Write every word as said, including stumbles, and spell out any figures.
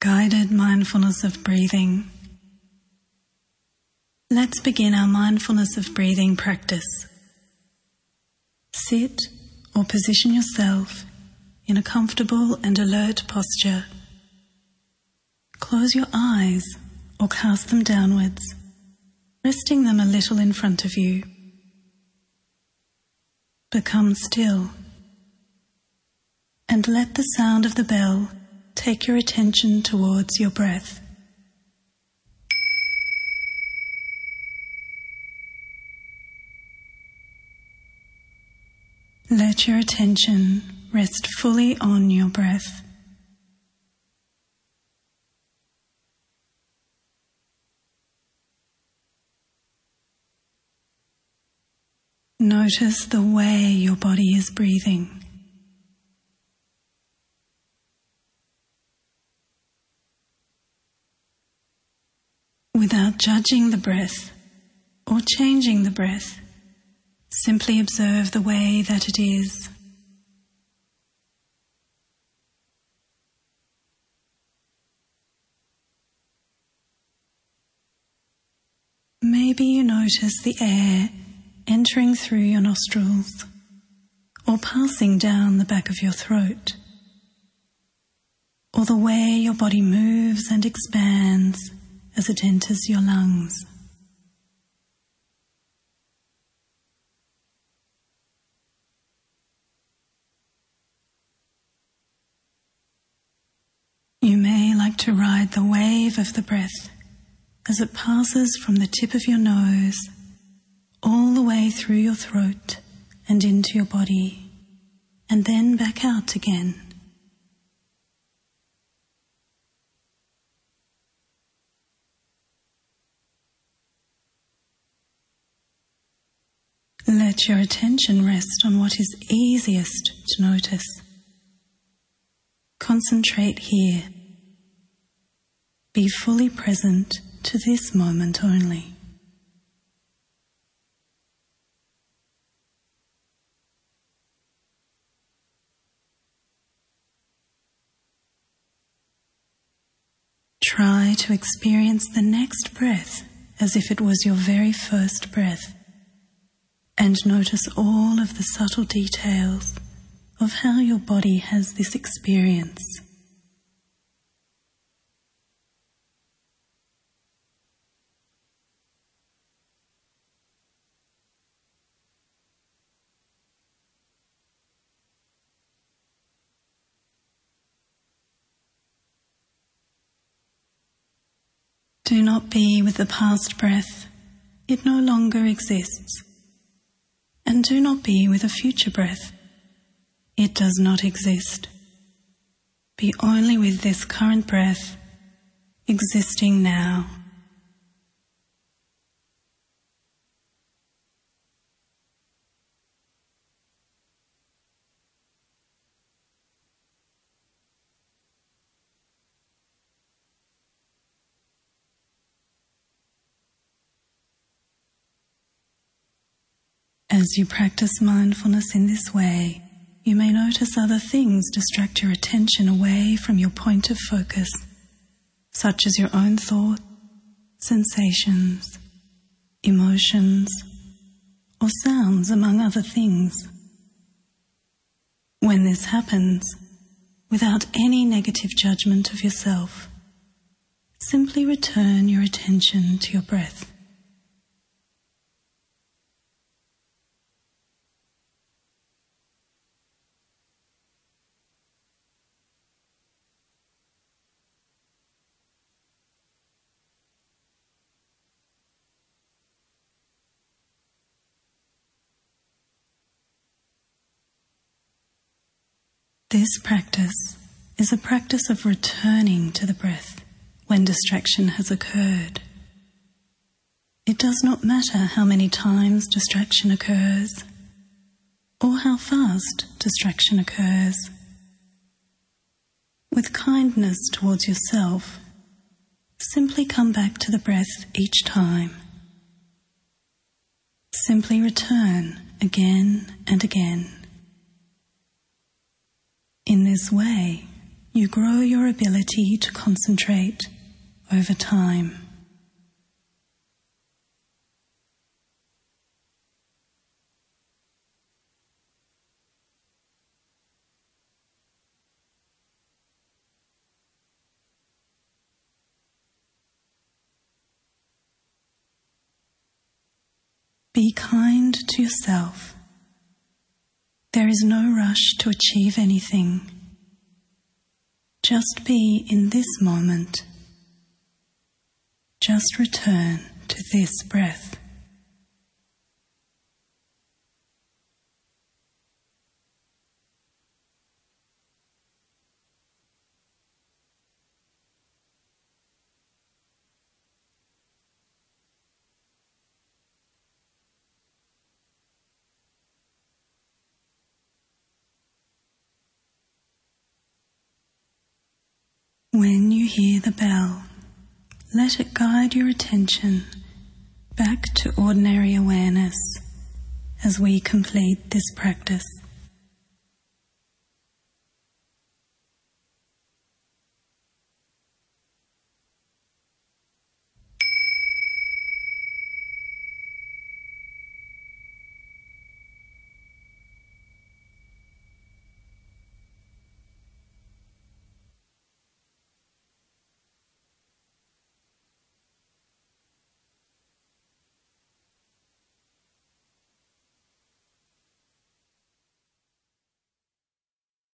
Guided mindfulness of breathing. Let's begin our mindfulness of breathing practice. Sit or position yourself in a comfortable and alert posture. Close your eyes or cast them downwards, resting them a little in front of you. Become still and let the sound of the bell take your attention towards your breath. Let your attention rest fully on your breath. Notice the way your body is breathing. Without judging the breath or changing the breath, simply observe the way that it is. Maybe you notice the air entering through your nostrils or passing down the back of your throat, or the way your body moves and expands as it enters your lungs. You may like to ride the wave of the breath as it passes from the tip of your nose all the way through your throat and into your body, and then back out again. Let your attention rest on what is easiest to notice. Concentrate here. Be fully present to this moment only. Try to experience the next breath as if it was your very first breath, and notice all of the subtle details of how your body has this experience. Do not be with the past breath. It no longer exists. And do not be with a future breath. It does not exist. Be only with this current breath, existing now. As you practice mindfulness in this way, you may notice other things distract your attention away from your point of focus, such as your own thoughts, sensations, emotions, or sounds, among other things. When this happens, without any negative judgment of yourself, simply return your attention to your breath. This practice is a practice of returning to the breath when distraction has occurred. It does not matter how many times distraction occurs or how fast distraction occurs. With kindness towards yourself, simply come back to the breath each time. Simply return again and again. In this way, you grow your ability to concentrate over time. Be kind to yourself. There is no rush to achieve anything. Just be in this moment. Just return to this breath. When you hear the bell, let it guide your attention back to ordinary awareness as we complete this practice.